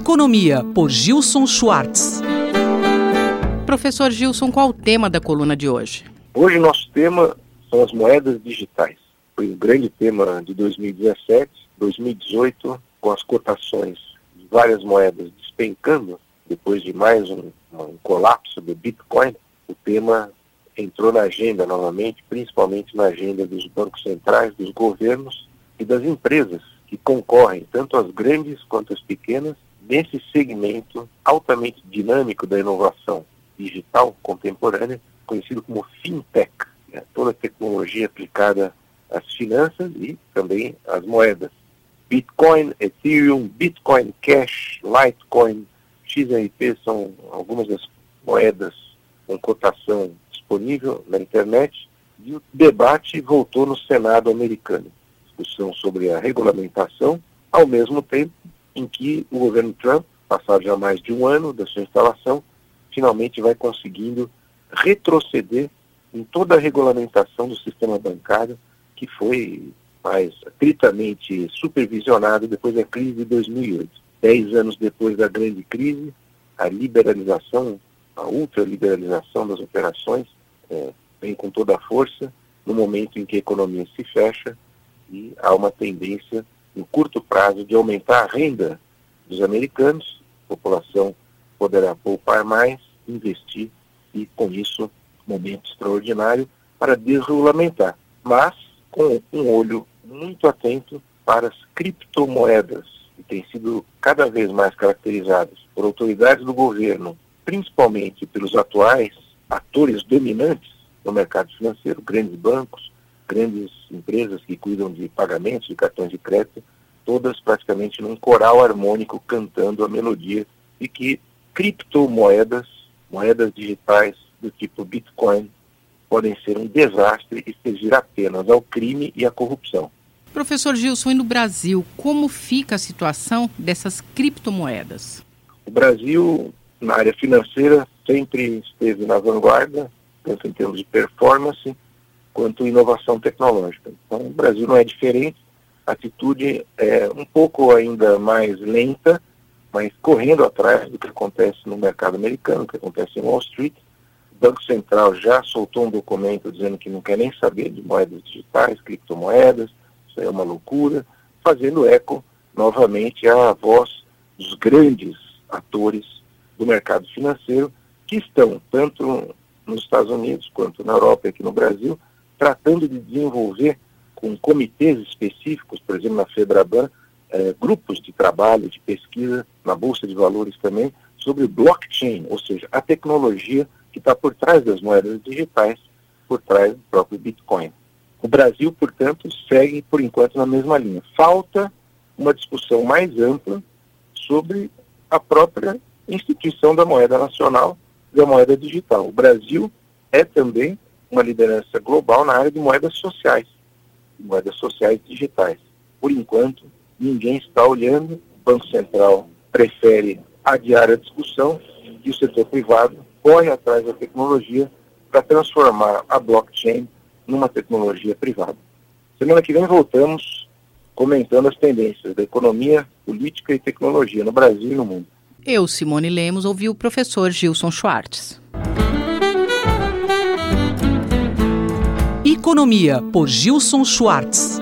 Economia, por Gilson Schwartz. Professor Gilson, qual o tema da coluna de hoje? Hoje o nosso tema são as moedas digitais. Foi um grande tema de 2017, 2018, com as cotações de várias moedas despencando, depois de mais um colapso do Bitcoin. O tema entrou na agenda novamente, principalmente na agenda dos bancos centrais, dos governos e das empresas que concorrem, tanto as grandes quanto as pequenas, nesse segmento altamente dinâmico da inovação digital contemporânea, conhecido como fintech, né? Toda a tecnologia aplicada às finanças e também às moedas. Bitcoin, Ethereum, Bitcoin Cash, Litecoin, XRP são algumas das moedas com cotação disponível na internet, e o debate voltou no Senado americano. Discussão sobre a regulamentação, ao mesmo tempo em que o governo Trump, passado já mais de um ano da sua instalação, finalmente vai conseguindo retroceder em toda a regulamentação do sistema bancário, que foi mais estritamente supervisionado depois da crise de 2008. 10 anos depois da grande crise, a liberalização, a ultraliberalização das operações vem com toda a força, no momento em que a economia se fecha e há uma tendência, no curto prazo, de aumentar a renda dos americanos. A população poderá poupar mais, investir e, com isso, momento extraordinário para desregulamentar, mas com um olho muito atento para as criptomoedas, que têm sido cada vez mais caracterizadas por autoridades do governo, principalmente pelos atuais atores dominantes no mercado financeiro, grandes bancos, grandes empresas que cuidam de pagamentos, de cartões de crédito, todas praticamente num coral harmônico cantando a melodia de que criptomoedas, moedas digitais do tipo Bitcoin, podem ser um desastre e servir apenas ao crime e à corrupção. Professor Gilson, e no Brasil, como fica a situação dessas criptomoedas? O Brasil, na área financeira, sempre esteve na vanguarda, tanto em termos de performance quanto inovação tecnológica. Então, o Brasil não é diferente, a atitude é um pouco ainda mais lenta, mas correndo atrás do que acontece no mercado americano, do que acontece em Wall Street. O Banco Central já soltou um documento dizendo que não quer nem saber de moedas digitais, criptomoedas, isso aí é uma loucura, fazendo eco novamente à voz dos grandes atores do mercado financeiro, que estão, tanto nos Estados Unidos quanto na Europa e aqui no Brasil, tratando de desenvolver com comitês específicos, por exemplo, na FEBRABAN, grupos de trabalho, de pesquisa, na Bolsa de Valores também, sobre blockchain, ou seja, a tecnologia que está por trás das moedas digitais, por trás do próprio Bitcoin. O Brasil, portanto, segue, por enquanto, na mesma linha. Falta uma discussão mais ampla sobre a própria instituição da moeda nacional e da moeda digital. O Brasil é também uma liderança global na área de moedas sociais digitais. Por enquanto, ninguém está olhando, o Banco Central prefere adiar a discussão e o setor privado corre atrás da tecnologia para transformar a blockchain numa tecnologia privada. Semana que vem voltamos comentando as tendências da economia, política e tecnologia no Brasil e no mundo. Eu, Simone Lemos, ouvi o professor Gilson Schwartz. Economia, por Gilson Schwartz.